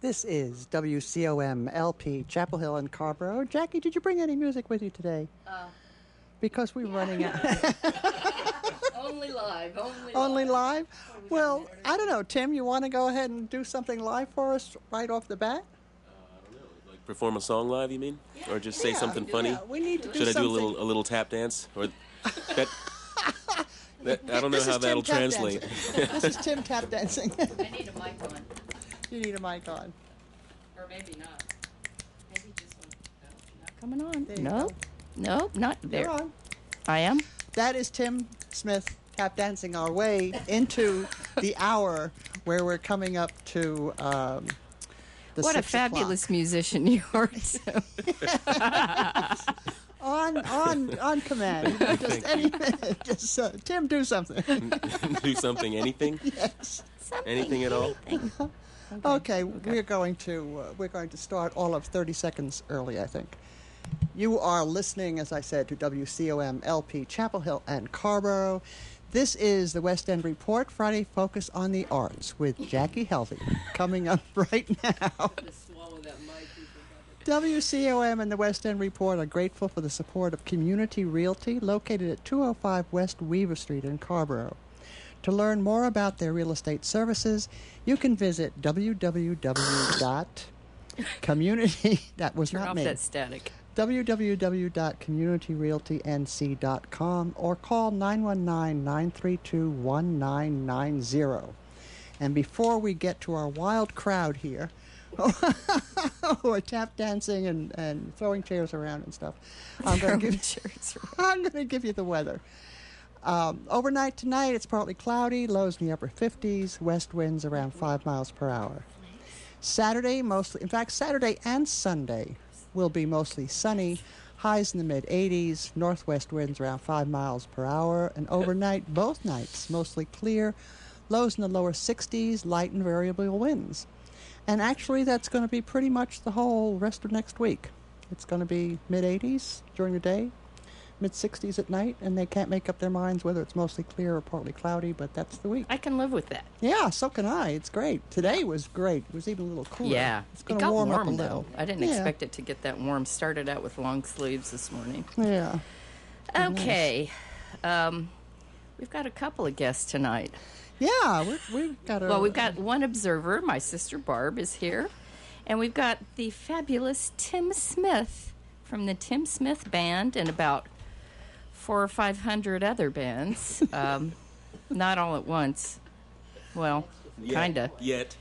This is WCOM LP, Chapel Hill and Carborough. Jackie, did you bring any music with you today? Because we're running out. Only live. Only live? Well, I don't know. Tim, you want to go ahead and do something live for us right off the bat? I don't know. Like perform a song live, you mean? Yeah. Or just say something funny? Yeah, we need to do Should something. I do a little tap dance? Or that I don't know how that'll translate. This is Tim tap dancing. I need a mic on. You need a mic on. Or maybe not. Maybe just one. No, not coming on. There you No. go. No, not there. You're on. I am? That is Tim Smith tap dancing our way into the hour where we're coming up to the What a 6 fabulous musician you are. on command. You know, just anything. Just Tim, do something. Do something, anything? Yes. Anything at all? Okay, we're going to start all of 30 seconds early, I think. You are listening, as I said, to WCOM LP Chapel Hill and Carborough. This is the West End Report, Friday Focus on the Arts with Jackie Helvey, coming up right now. WCOM and the West End Report are grateful for the support of Community Realty, located at 205 West Weaver Street in Carborough. To learn more about their real estate services, you can visit www.community. That was Turn not off me. that static. www.communityrealtync.com or call 919-932-1990. And before we get to our wild crowd here, who are tap dancing and throwing chairs around and stuff, I'm going to give you the weather. Overnight tonight, it's partly cloudy, lows in the upper 50s, west winds around 5 miles per hour. Saturday, Saturday and Sunday will be mostly sunny, highs in the mid-80s, northwest winds around 5 miles per hour, and overnight, both nights, mostly clear, lows in the lower 60s, light and variable winds. And actually, that's going to be pretty much the whole rest of next week. It's going to be mid-80s during the day, mid-60s at night, and they can't make up their minds whether it's mostly clear or partly cloudy, but that's the week. I can live with that. Yeah, so can I. It's great. Today was great. It was even a little cooler. Yeah. It's going It to got warm up a warm, little. though. I didn't expect it to get that warm. Started out with long sleeves this morning. Yeah. Okay. We've got a couple of guests tonight. Yeah, we've got a... Well, we've got one observer. My sister Barb is here. And we've got the fabulous Tim Smith from the Tim Smith Band and about 400 or 500 other bands. Not all at once. Well, kind of. Yet.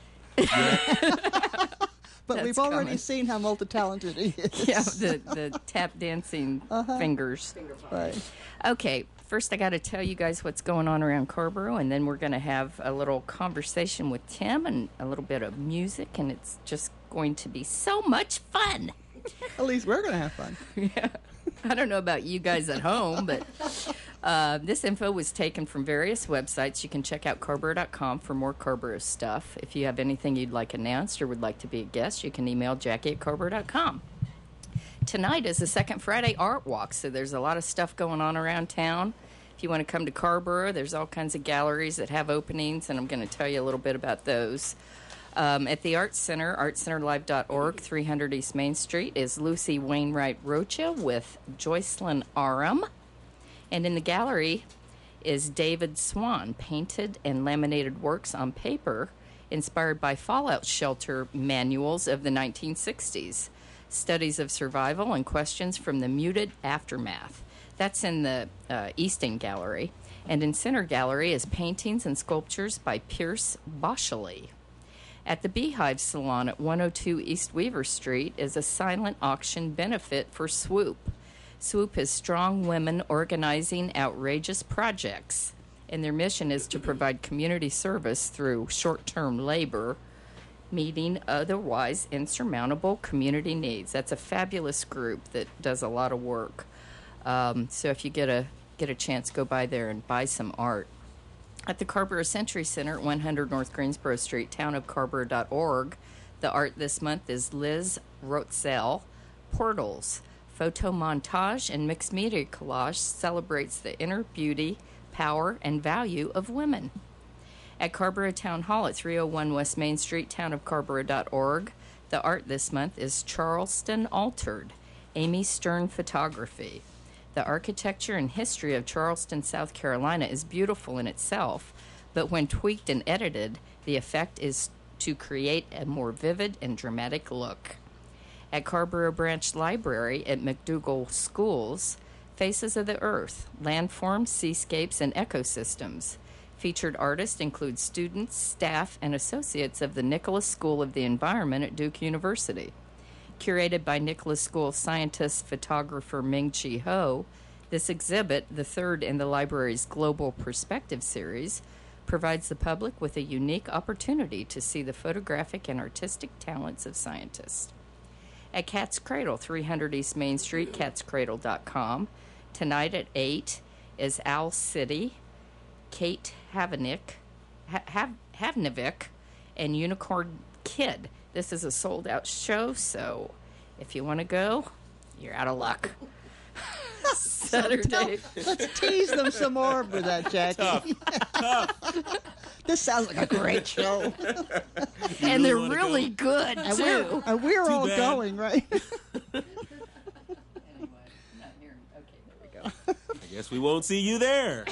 But we've already seen how multi-talented he is. Yeah, the tap dancing fingers. Right. Okay, first I got to tell you guys what's going on around Carborough, and then we're going to have a little conversation with Tim and a little bit of music, and it's just going to be so much fun. At least we're going to have fun. Yeah. I don't know about you guys at home, but this info was taken from various websites. You can check out Carborough.com for more Carborough stuff. If you have anything you'd like announced or would like to be a guest, you can email Jackie at Carborough.com. Tonight is the second Friday Art Walk, so there's a lot of stuff going on around town. If you want to come to Carborough, there's all kinds of galleries that have openings, and I'm going to tell you a little bit about those. At the Arts Center, artcenterlive.org, 300 East Main Street, is Lucy Wainwright Rocha with Joycelyn Aram. And in the gallery is David Swan, painted and laminated works on paper inspired by fallout shelter manuals of the 1960s, studies of survival and questions from the muted aftermath. That's in the Easton Gallery. And in Center Gallery is paintings and sculptures by Pierce Boschely. At the Beehive Salon at 102 East Weaver Street is a silent auction benefit for Swoop. Swoop is strong women organizing outrageous projects, and their mission is to provide community service through short-term labor, meeting otherwise insurmountable community needs. That's a fabulous group that does a lot of work. So if you get a chance, go by there and buy some art. At the Carborough Century Center at 100 North Greensboro Street, townofcarborough.org, the art this month is Liz Rotzel, Portals. Photo montage and mixed media collage celebrates the inner beauty, power, and value of women. At Carrboro Town Hall at 301 West Main Street, townofcarrboro.org. The art this month is Charleston Altered, Amy Stern Photography. The architecture and history of Charleston, South Carolina is beautiful in itself, but when tweaked and edited, the effect is to create a more vivid and dramatic look. At Carrboro Branch Library at McDougall Schools, Faces of the Earth, Landforms, Seascapes, and Ecosystems. Featured artists include students, staff, and associates of the Nicholas School of the Environment at Duke University. Curated by Nicholas School scientist photographer Ming-Chi Ho, this exhibit, the third in the library's Global Perspective series, provides the public with a unique opportunity to see the photographic and artistic talents of scientists. At Cat's Cradle, 300 East Main Street, catscradle.com. Tonight at 8 is Owl City, Kate Havnevik, and Unicorn Kid. This is a sold-out show, so if you want to go, you're out of luck. Saturday. Let's tease them some more with that, Jackie. This sounds like a great show. And they're really good, too. And we're all going, right? Anyway, not here. Okay, there we go. I guess we won't see you there.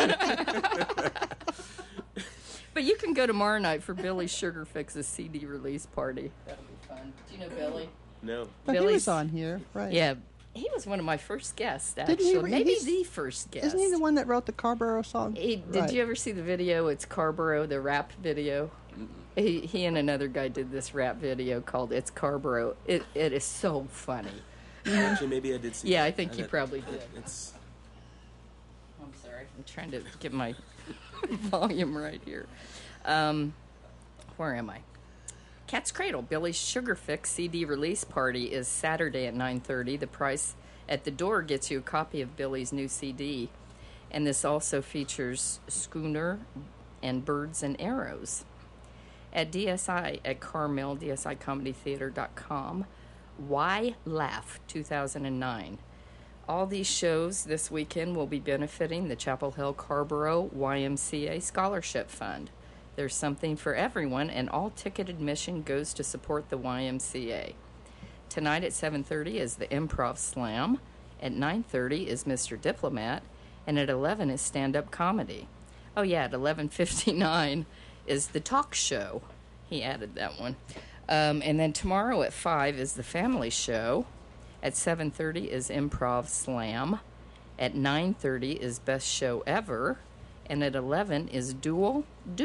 But you can go tomorrow night for Billy Sugar Fix's CD release party. That'll be fun. Do you know Billy? No. But he Billy's was on here, right? Yeah. He was one of my first guests, Didn't he actually. Maybe he's- the first guest. Isn't he the one that wrote the Carrboro song? Did you ever see the video? It's Carrboro, the rap video. He and another guy did this rap video called "It's Carrboro." It is so funny. Actually, maybe I did see Yeah, that. I think you probably did. It's I'm sorry. I'm trying to get my volume right here. Where am I? Cat's Cradle, Billy's Sugar Fix CD release party is Saturday at 9:30. The price at the door gets you a copy of Billy's new CD. And this also features Schooner and Birds and Arrows. At DSI at Carmel, DSIComedyTheater.com, Why Laugh 2009. All these shows this weekend will be benefiting the Chapel Hill Carrboro YMCA Scholarship Fund. There's something for everyone, and all ticket admission goes to support the YMCA. Tonight at 7:30 is the Improv Slam. At 9:30 is Mr. Diplomat. And at 11 is stand-up comedy. Oh, yeah, at 11:59 is the talk show. He added that one. And then tomorrow at 5 is the family show. At 7:30 is Improv Slam. At 9:30 is Best Show Ever. And at 11 is Duel.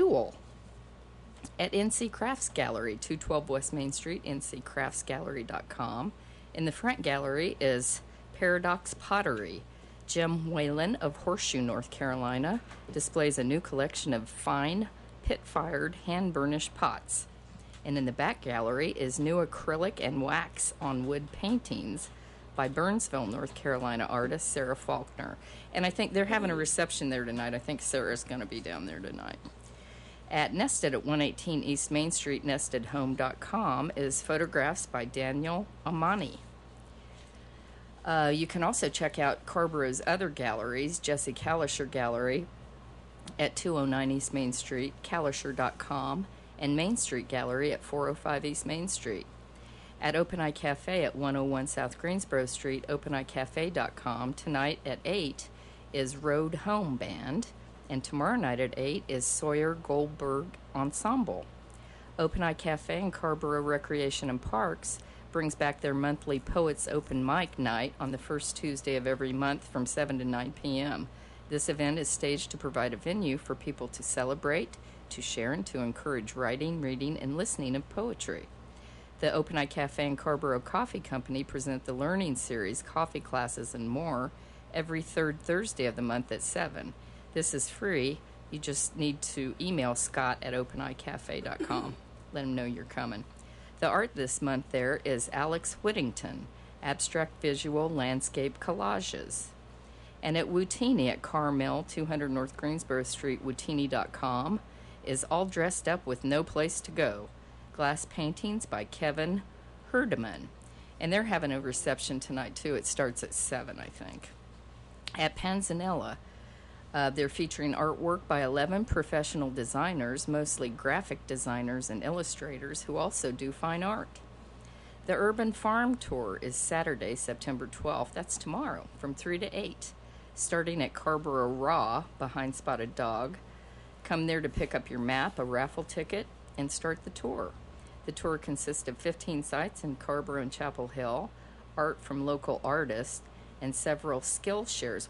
At NC Crafts Gallery, 212 West Main Street, ncraftsgallery.com. In the front gallery is Paradox Pottery. Jim Whalen of Horseshoe, North Carolina, displays a new collection of fine, pit-fired, hand-burnished pots. And in the back gallery is new acrylic and wax on wood paintings by Burnsville, North Carolina artist Sarah Faulkner. And I think they're having a reception there tonight. I think Sarah's going to be down there tonight. At Nested at 118 East Main Street, nestedhome.com, is photographs by Daniel Amani. You can also check out Carrboro's other galleries, Jesse Kalisher Gallery at 209 East Main Street, kalisher.com, and Main Street Gallery at 405 East Main Street. At Open Eye Cafe at 101 South Greensboro Street, openeyecafe.com. Tonight at 8 is Road Home Band, and tomorrow night at 8 is Sawyer Goldberg Ensemble. Open Eye Cafe and Carrboro Recreation and Parks brings back their monthly Poets Open Mic Night on the first Tuesday of every month from 7 to 9 p.m. This event is staged to provide a venue for people to celebrate, to share, and to encourage writing, reading, and listening of poetry. The Open Eye Cafe and Carrboro Coffee Company present the Learning Series, coffee classes, and more every third Thursday of the month at 7. This is free. You just need to email Scott at openeyecafe.com. Let him know you're coming. The art this month there is Alex Whittington, Abstract Visual Landscape Collages. And at Wootini at Carmel, 200 North Greensboro Street, wootini.com, is All Dressed Up with No Place to Go. Glass paintings by Kevin Herdeman. And they're having a reception tonight, too. It starts at 7, I think. At Panzanella, They're featuring artwork by 11 professional designers, mostly graphic designers and illustrators who also do fine art. The Urban Farm Tour is Saturday, September 12th. That's tomorrow, from 3 to 8, starting at Carrboro Raw behind Spotted Dog. Come there to pick up your map, a raffle ticket, and start the tour. The tour consists of 15 sites in Carrboro and Chapel Hill, art from local artists, and several Skillshares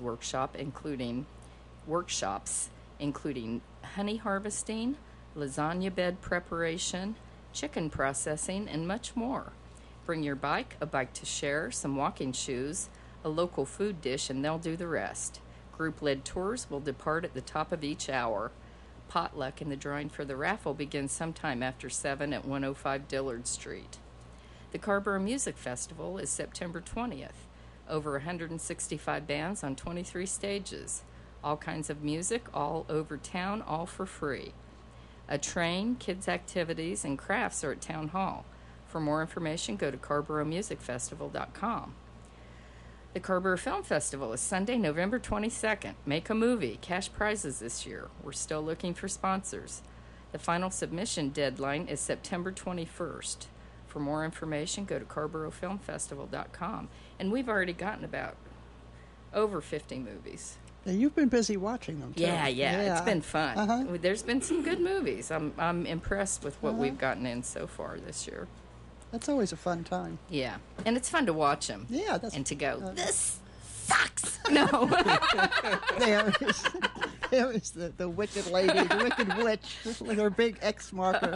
workshops, including honey harvesting, lasagna bed preparation, chicken processing, and much more. Bring your bike, a bike to share, some walking shoes, a local food dish, and they'll do the rest. Group-led tours will depart at the top of each hour. Potluck and the drawing for the raffle begins sometime after 7 at 105 Dillard Street. The Carrboro Music Festival is September 20th. Over 165 bands on 23 stages. All kinds of music all over town, all for free. A train, kids' activities, and crafts are at Town Hall. For more information, go to CarrboroMusicFestival.com. The Carrboro Film Festival is Sunday, November 22nd. Make a movie. Cash prizes this year. We're still looking for sponsors. The final submission deadline is September 21st. For more information, go to CarrboroFilmFestival.com. And we've already gotten about over 50 movies. Now, you've been busy watching them, too. Yeah. It's been fun. There's been some good movies. I'm impressed with what we've gotten in so far this year. That's always a fun time. Yeah, and it's fun to watch them. Yeah, and to go, this sucks. No. There is the wicked lady, the wicked witch, with her big X marker.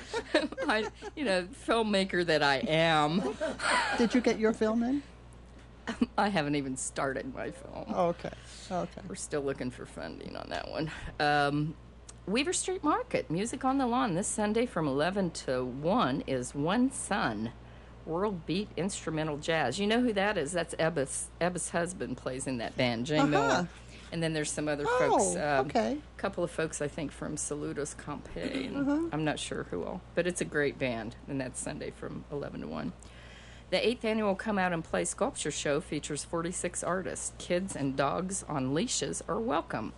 Filmmaker that I am. Did you get your film in? I haven't even started my film. Oh, okay. We're still looking for funding on that one. Weaver Street Market, Music on the Lawn. This Sunday from 11 to 1 is One Sun, World Beat Instrumental Jazz. You know who that is? That's Ebba's husband plays in that band, Jay Miller. And then there's some other folks. Okay. A couple of folks, I think, from Saludos Compe. And I'm not sure who all. But it's a great band, and that's Sunday from 11 to 1. The 8th annual Come Out and Play Sculpture Show features 46 artists. Kids and dogs on leashes are welcome.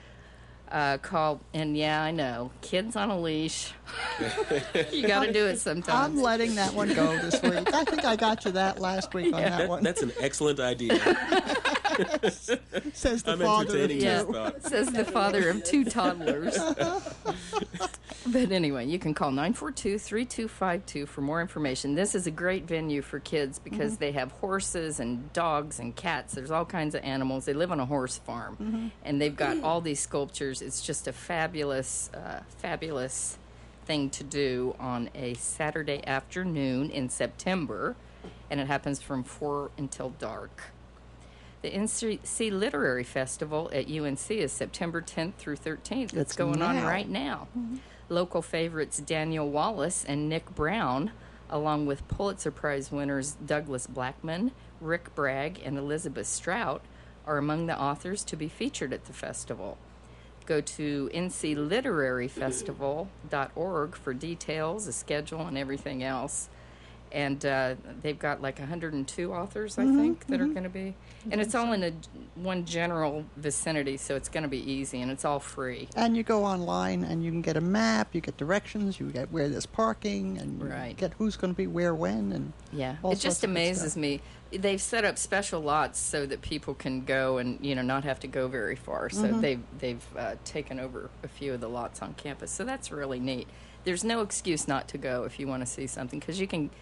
And yeah, I know, kids on a leash. You got to do it sometimes. I'm letting that one go this week. I think I got you that last week on that one. That's an excellent idea. Says the father of two. Says the father of two toddlers. But anyway, you can call 942-3252 for more information. This is a great venue for kids because they have horses and dogs and cats. There's all kinds of animals. They live on a horse farm, and they've got all these sculptures. It's just a fabulous thing to do on a Saturday afternoon in September, and it happens from 4 until dark. The NC Literary Festival at UNC is September 10th through 13th. It's going on right now. Local favorites Daniel Wallace and Nick Brown, along with Pulitzer Prize winners Douglas Blackman, Rick Bragg, and Elizabeth Strout, are among the authors to be featured at the festival. Go to ncliteraryfestival.org for details, a schedule, and everything else. And they've got like 102 authors, I think, that are going to be. And it's all in one general vicinity, so it's going to be easy, and it's all free. And you go online, and you can get a map, you get directions, you get where there's parking, and you get who's going to be where, when, and it just amazes me. They've set up special lots so that people can go and not have to go very far. So they've taken over a few of the lots on campus. So that's really neat. There's no excuse not to go if you want to see something, because you can.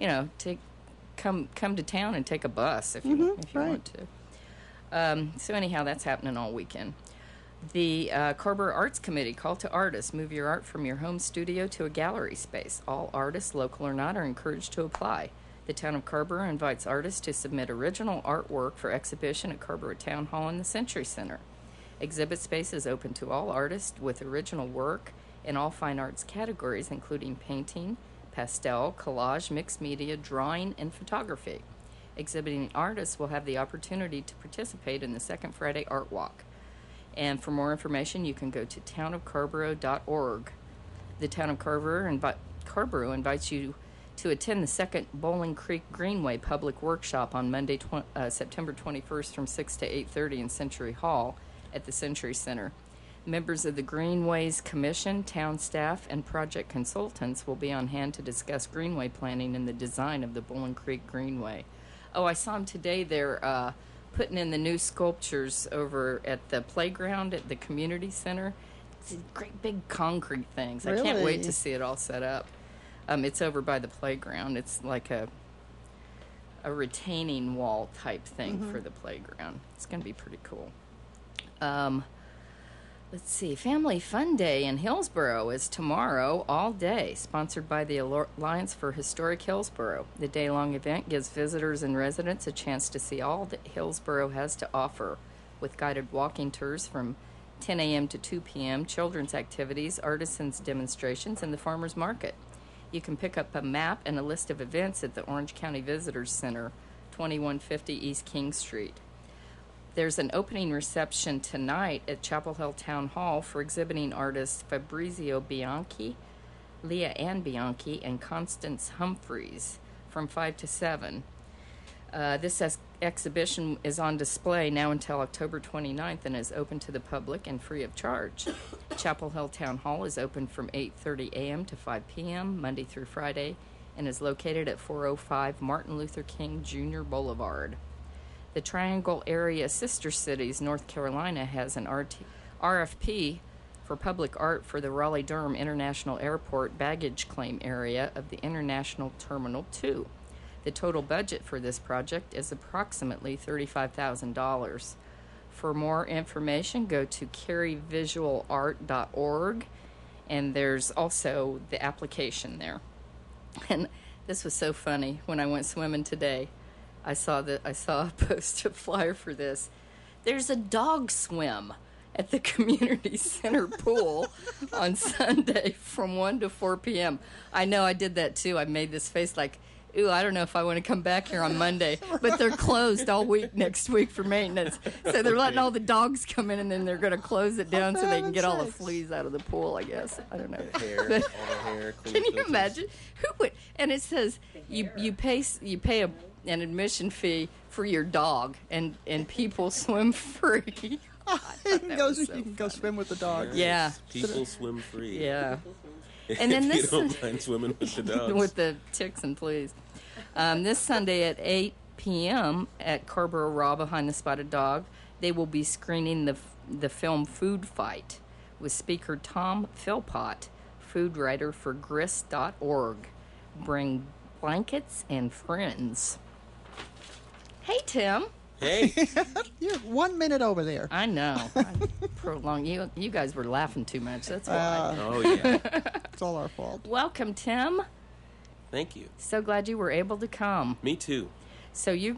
Come to town and take a bus if you want to. So anyhow, that's happening all weekend. The Carrboro Arts Committee, call to artists. Move your art from your home studio to a gallery space. All artists, local or not, are encouraged to apply. The town of Carrboro invites artists to submit original artwork for exhibition at Carrboro Town Hall in the Century Center. Exhibit space is open to all artists with original work in all fine arts categories, including painting, pastel, collage, mixed media, drawing, and photography. Exhibiting artists will have the opportunity to participate in the Second Friday Art Walk. And for more information, you can go to townofcarrboro.org. The Town of Carrboro invites you to attend the second Bowling Creek Greenway Public Workshop on Monday, September 21st from 6 to 8:30 in Century Hall at the Century Center. Members of the Greenways Commission, town staff, and project consultants will be on hand to discuss greenway planning and the design of the Bowling Creek Greenway. Oh, I saw them today. They're putting in the new sculptures over at the playground at the community center. It's great big concrete things. Really? I can't wait to see it all set up. It's over by the playground. It's like a retaining wall type thing for the playground. It's going to be pretty cool. Let's see. Family Fun Day in Hillsboro is tomorrow all day, sponsored by the Alliance for Historic Hillsboro. The day-long event gives visitors and residents a chance to see all that Hillsboro has to offer, with guided walking tours from 10 a.m. to 2 p.m., children's activities, artisans' demonstrations, and the farmers market. You can pick up a map and a list of events at the Orange County Visitors Center, 2150 East King Street. There's an opening reception tonight at Chapel Hill Town Hall for exhibiting artists Fabrizio Bianchi, Leah Ann Bianchi, and Constance Humphreys from 5 to 7. This exhibition is on display now until October 29th and is open to the public and free of charge. Chapel Hill Town Hall is open from 8:30 a.m. to 5 p.m. Monday through Friday and is located at 405 Martin Luther King Jr. Boulevard. The Triangle Area Sister Cities, North Carolina, has an RFP for public art for the Raleigh-Durham International Airport baggage claim area of the International Terminal 2. The total budget for this project is approximately $35,000. For more information, go to caryvisualart.org, and there's also the application there. And this was so funny. When I went swimming today, I saw a post, a flyer for this. There's a dog swim at the community center pool on Sunday from 1 to 4 p.m. I know I did that too. I made this face like, ooh, I don't know if I want to come back here on Monday. But they're closed all week next week for maintenance. So they're letting all the dogs come in, and then they're going to close it down so they can get all the fleas out of the pool, I guess. I don't know. All the hair. Can you imagine? Who would? And it says you pay an admission fee for your dog, and people swim free. You can go swim with the dog. Yeah. People swim free. Yeah. And then if you don't mind swimming with the dogs. with the ticks and fleas. This Sunday at 8 p.m. at Carrboro Raw behind the Spotted Dog, they will be screening the film Food Fight with speaker Tom Philpott, food writer for grist.org. Bring blankets and friends. Hey, Tim. Hey. You're 1 minute over there. I know. I prolonged. You guys were laughing too much. That's why. Oh, yeah. It's all our fault. Welcome, Tim. Thank you. So glad you were able to come. Me too. So you.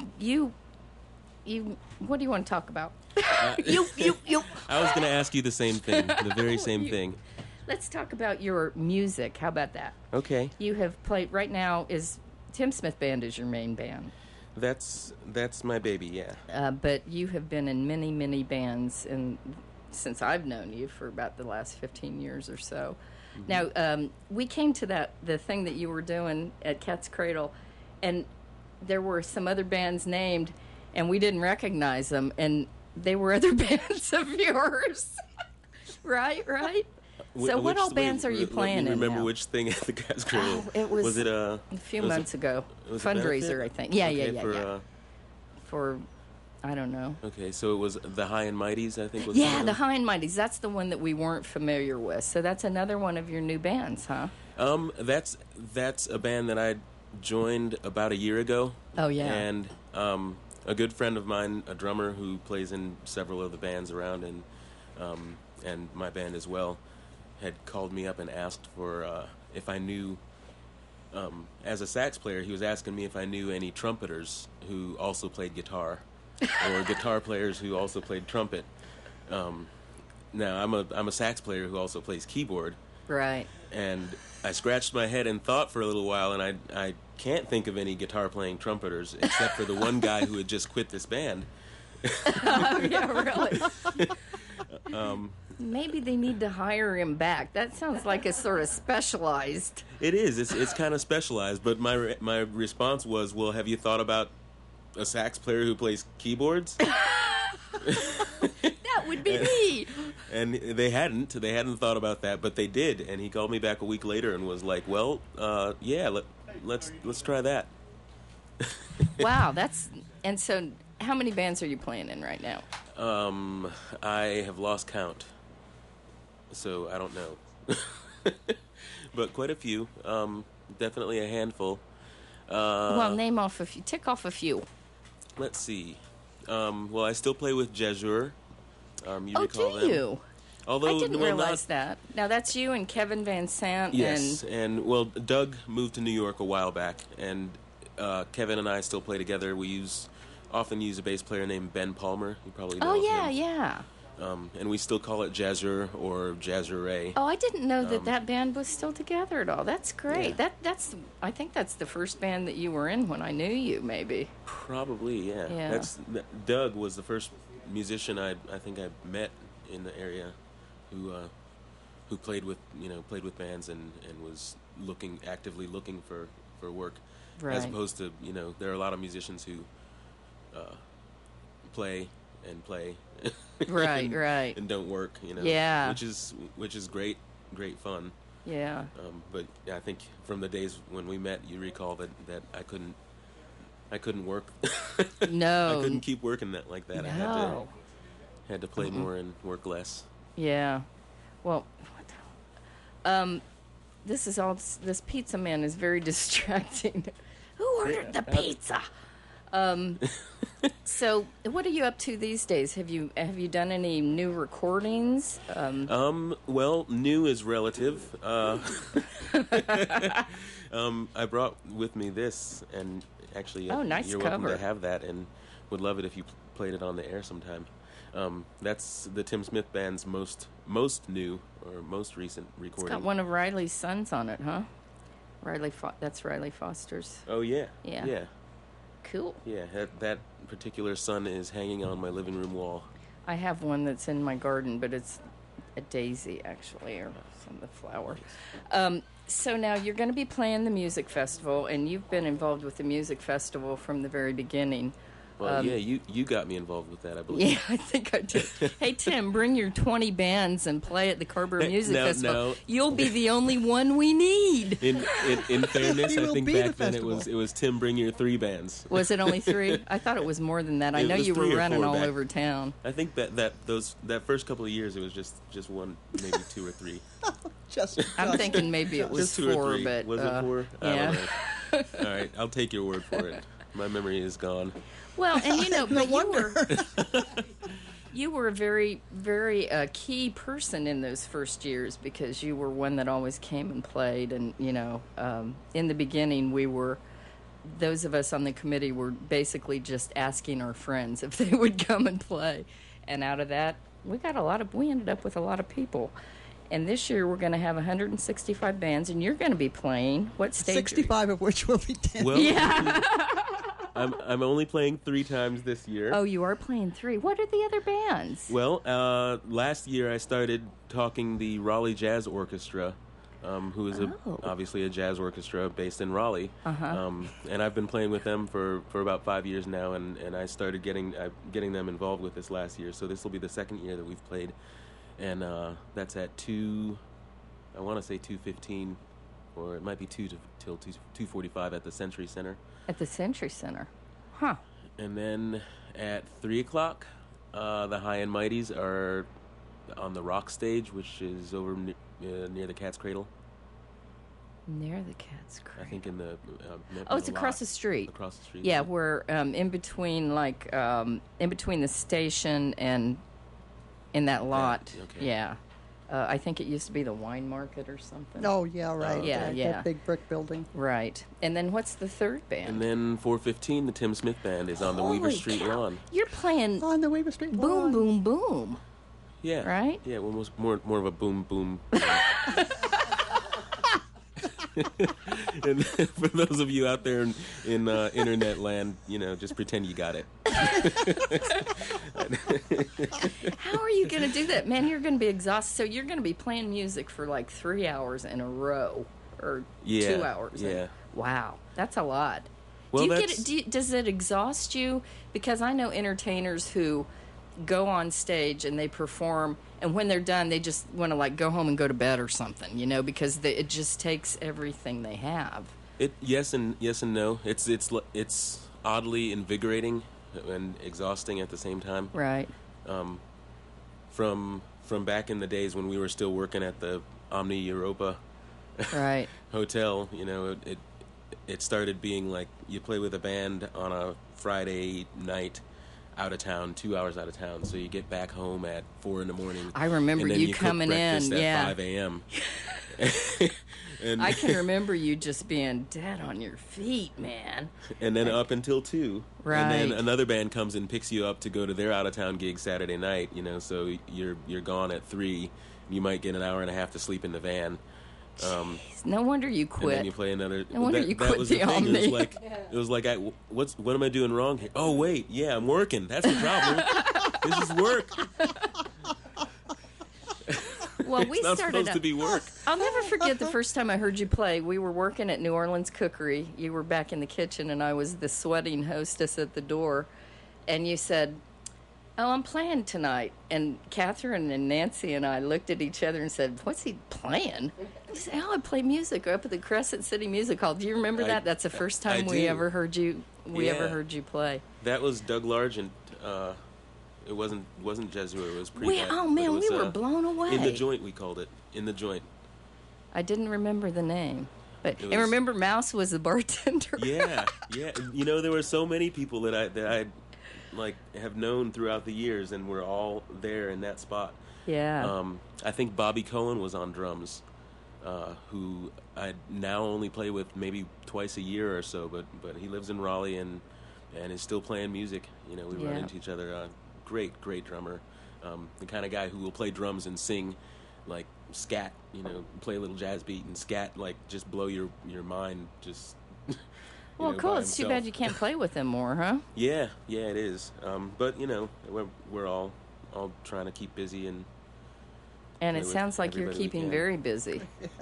What do you want to talk about? You. I was going to ask you the same thing, the very same thing. Let's talk about your music. How about that? Okay. You have played right now. Is Tim Smith Band is your main band? That's my baby, yeah. But you have been in many, many bands since I've known you for about the last 15 years or so. Mm-hmm. Now, we came to the thing that you were doing at Cat's Cradle, and there were some other bands named, and we didn't recognize them, and they were other bands of yours. Right? So what all bands are you playing in now? Remember which thing at the Cat's Cradle? Was it a few months ago. Fundraiser, I think. Yeah. For, I don't know. Okay, so it was the High and Mighties, I think was the High and Mighties. That's the one that we weren't familiar with. So that's another one of your new bands, huh? That's a band that I joined about a year ago. Oh, yeah. And a good friend of mine, a drummer who plays in several of the bands around and my band as well, had called me up and asked for if I knew, as a sax player, he was asking me if I knew any trumpeters who also played guitar, or guitar players who also played trumpet. Now, I'm a sax player who also plays keyboard. Right. And I scratched my head and thought for a little while, and I can't think of any guitar-playing trumpeters except for the one guy who had just quit this band. Yeah, really. Maybe they need to hire him back. That sounds like a sort of specialized. It is. It's kind of specialized. But my response was, well, have you thought about a sax player who plays keyboards? That would be me. And they hadn't thought about that, but they did. And he called me back a week later and was like, "Well, yeah, let's try that." Wow, and so how many bands are you playing in right now? I have lost count, so I don't know, but quite a few. Definitely a handful. Well, tick off a few. Let's see. Well, I still play with Jazur. You recall do them? you? Although, I didn't realize that. Now, that's you and Kevin Van Sant. Yes, and well, Doug moved to New York a while back, and Kevin and I still play together. We often use a bass player named Ben Palmer. You probably know of him. Yeah. And we still call it Jazur or Jazure. Oh, I didn't know that band was still together at all. That's great. Yeah. I think that's the first band that you were in when I knew you, maybe. Probably, yeah. Yeah. Doug was the first musician I think I met in the area who played with bands and was actively looking for work. Right. As opposed to, there are a lot of musicians who play Right, right. and don't work, Yeah. which is great fun. Yeah. But I think from the days when we met, you recall that I couldn't work. No. I couldn't keep working like that. No. I had to play more and work less. Yeah. Well, this pizza man is very distracting. Who ordered the pizza? So, what are you up to these days? Have you done any new recordings? Well, new is relative. I brought with me this, and actually, nice you're cover. welcome to have that, and would love it if you played it on the air sometime. That's the Tim Smith Band's most new or most recent recording. It's got one of Riley's sons on it, huh? That's Riley Foster's. Oh yeah, Yeah. yeah. Cool. Yeah, that particular son is hanging on my living room wall. I have one that's in my garden, but it's a daisy, actually, or some of the flower. So now you're going to be playing the music festival, and you've been involved with the music festival from the very beginning. Well, yeah, you got me involved with that, I believe. Yeah, I think I did. Hey, Tim, bring your 20 bands and play at the Carrboro Music Festival. No. You'll be the only one we need. In fairness, He I will think be back the then it festival. was Tim, bring your 3 bands. Was it only 3? I thought it was more than that. I It know was you 3 were or running 4 all back. over town. I think that first couple of years it was just 1, maybe 2 or 3. I'm thinking maybe it was Just 2 or 4, 3. but Was it 4? I yeah. don't know. All right, I'll take your word for it. My memory is gone. Well, and but wonder. you were a very, very key person in those first years because you were one that always came and played. And, in the beginning, those of us on the committee were basically just asking our friends if they would come and play. And out of that, we ended up with a lot of people. And this year, we're going to have 165 bands, and you're going to be playing. What stage? 65 of which will be 10. Well, Yeah. I'm only playing 3 times this year. Oh, you are playing 3. What are the other bands? Well, last year I started talking the Raleigh Jazz Orchestra, who is obviously a jazz orchestra based in Raleigh. Uh-huh. And I've been playing with them for about 5 years now, and I started getting them involved with this last year. So this will be the second year that we've played, and that's at 2:15, or it might be 2 till 2:45 at the Century Center. At the Century Center. Huh. And then at 3 o'clock, the High and Mighties are on the Rock stage, which is over near the Cat's Cradle. Near the Cat's Cradle. I think in the... it's across the street. Across the street. Yeah, we're in between, in between the station and in that lot. okay. Yeah. I think it used to be the wine market or something. Oh, yeah, right. Yeah, yeah. That big brick building. Right. And then what's the third band? And then 4:15, the Tim Smith Band is on the Weaver Holy Street cow. lawn. You're playing On the Weaver Street Boom, lawn. Boom, Boom. Yeah. Right? Yeah, almost more of a boom, boom. And for those of you out there in internet land, just pretend you got it. How are you going to do that? Man, you're going to be exhausted. So you're going to be playing music for 3 hours in a row or 2 hours. Yeah. Wow, that's a lot. Well, do you does it exhaust you? Because I know entertainers who, go on stage and they perform, and when they're done, they just want to like go home and go to bed or something, because it just takes everything they have. Yes and no. It's oddly invigorating and exhausting at the same time. Right. From back in the days when we were still working at the Omni Europa right. hotel, it started being like you play with a band on a Friday night out of town, 2 hours out of town, so you get back home at 4 a.m. I remember and then you coming in, at 5 a.m. And I can remember you just being dead on your feet, man. And then up until 2. Right. And then another band comes and picks you up to go to their out-of-town gig Saturday night, so you're gone at 3. You might get an hour and a half to sleep in the van. No wonder you quit. And then you play another. No wonder you quit was the thing. Omni. It was like, what am I doing wrong here? Oh wait, yeah, I'm working. That's the problem. This is work. Well, it's not supposed to be work. I'll never forget the first time I heard you play. We were working at New Orleans Cookery. You were back in the kitchen, and I was the sweating hostess at the door. And you said, "Oh, I'm playing tonight." And Catherine and Nancy and I looked at each other and said, "What's he playing?" You said, "Oh, I play music up at the Crescent City Music Hall." Do you remember that? That's the first time we ever heard you. Ever heard you play. That was Doug Largent. It wasn't Jesua. It was pre. Oh man, we were blown away. In the Joint, we called it. In the Joint. I didn't remember the name, and remember Mouse was the bartender. Yeah. There were so many people that I like have known throughout the years, and we're all there in that spot. Yeah. I think Bobby Cohen was on drums, who I now only play with maybe twice a year or so, but he lives in Raleigh and is still playing music. We run into each other. Great drummer, the kind of guy who will play drums and sing like scat, play a little jazz beat and scat, like just blow your mind. Just well, cool. It's too bad you can't play with him more, huh? Yeah, it is. But we're all trying to keep busy and it sounds like you're keeping very busy.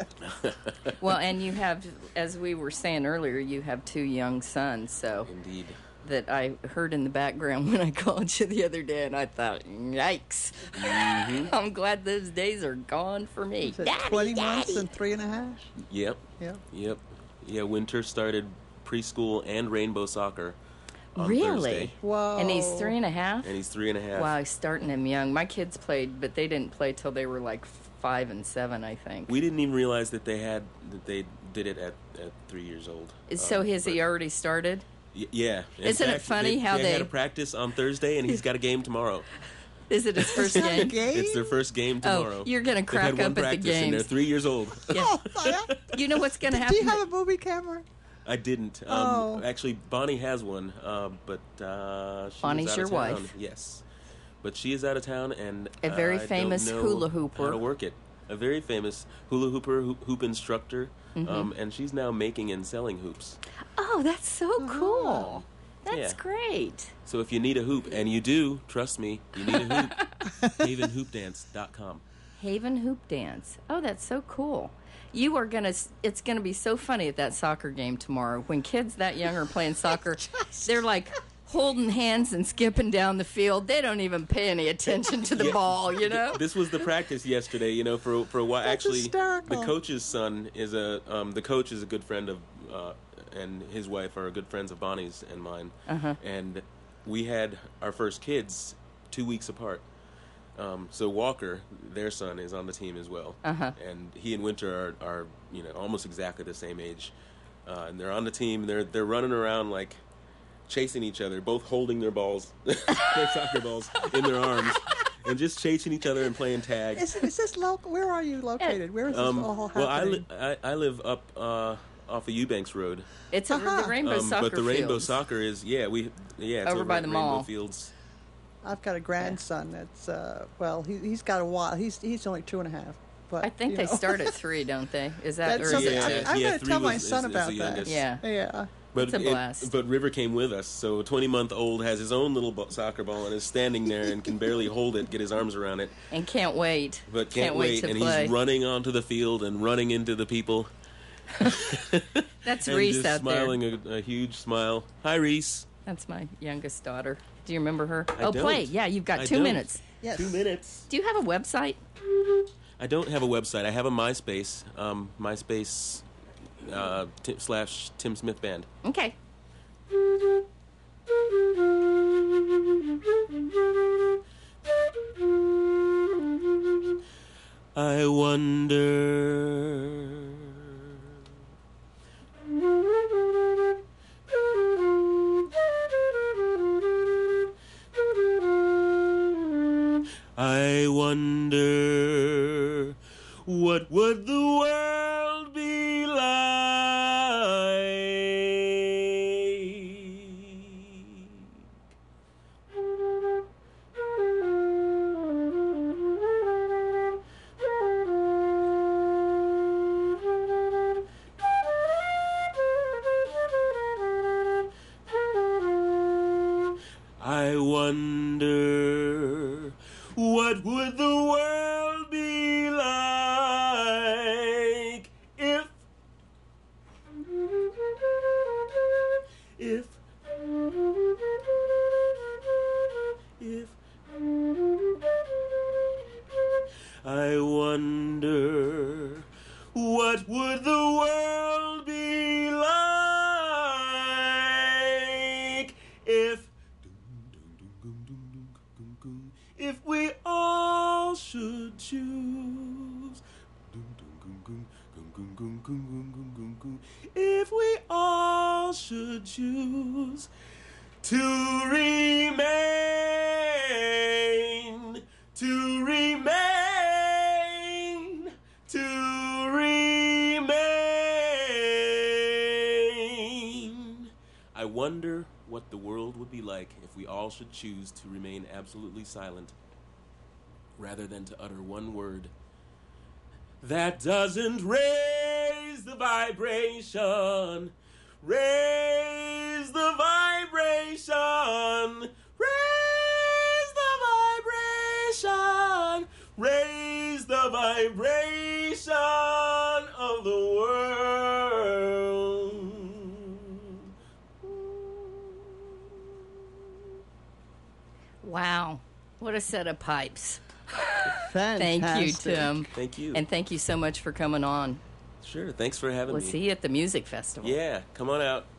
Well, and you have, as we were saying earlier, you have 2 young sons, so indeed. That I heard in the background when I called you the other day, and I thought, yikes. Mm-hmm. I'm glad those days are gone for me. Is it 20 months and 3.5? Yep. Yeah, Winter started preschool and rainbow soccer on Thursday. Whoa. And he's 3.5? And he's 3.5. Wow, he's starting him young. My kids played, but they didn't play till they were like 5 and 7, I think. We didn't even realize that they did it at 3 years old. So has he already started? Yeah. Isn't it funny how they had a practice on Thursday, and he's got a game tomorrow. Is it his first game? It's their first game tomorrow. Oh, you're going to crack up at the games. And they're 3 years old. Yeah. You know what's going to happen? Do you have a movie camera? I didn't. Actually, Bonnie has one, but Bonnie's your town. wife. Yes, but she is out of town, and a very famous don't know hula hooper. How to work it? A very famous hula hooper, hoop instructor, and she's now making and selling hoops. Oh, that's so cool. That's great. So if you need a hoop, and you do, trust me, you need a hoop, havenhoopdance.com. Haven Hoop Dance. Oh, that's so cool. It's gonna be so funny at that soccer game tomorrow. When kids that young are playing soccer, they're like holding hands and skipping down the field. They don't even pay any attention to the ball, This was the practice yesterday, for a while. That's actually, hysterical. the coach's son is the coach is a good friend of, and his wife are good friends of Bonnie's and mine. And we had our first kids 2 weeks apart. So Walker, their son, is on the team as well, and he and Winter are almost exactly the same age, and they're on the team. They're running around like chasing each other, both holding their balls, their soccer balls, in their arms, and just chasing each other and playing tag. Is this local? Where are you located? Where is this all happening? Well, I live up off of Eubanks Road. It's over the Rainbow Soccer but the Rainbow fields. Soccer is it's over by the Rainbow mall. Fields. I've got a grandson that's he's got a while. He's only 2.5. But I think they start at 3, don't they? Is that That's or is something. it I'm 2? going to tell my son is the about that. youngest. Yeah. But It's a blast. But River came with us, so a 20-month-old has his own little soccer ball and is standing there and can barely hold it, get his arms around it. And can't wait. But can't wait to and play. he's running onto the field and running into the people. That's and Reese just out smiling a huge smile. Hi, Reese. That's my youngest daughter. Do you remember her? I don't. Play. Yeah, you've got I 2 don't. minutes. Yes. 2 minutes. Do you have a website? I don't have a website. I have a MySpace. MySpace / Tim Smith Band. Okay. I wonder. I wonder what would the world be like I wonder what would the world be like if I wonder what would the world be like if we all should choose. If we all should choose to remain, to remain, to remain. I wonder what the world would be like if we all should choose to remain absolutely silent rather than to utter one word that doesn't raise the vibration. Raise the vibration. Raise the vibration. Raise the vibration of the world. Wow. What a set of pipes. Fantastic. Thank you, Tim. Thank you. And thank you so much for coming on. Sure, thanks for having We'll me. see you at the music festival. Yeah, come on out.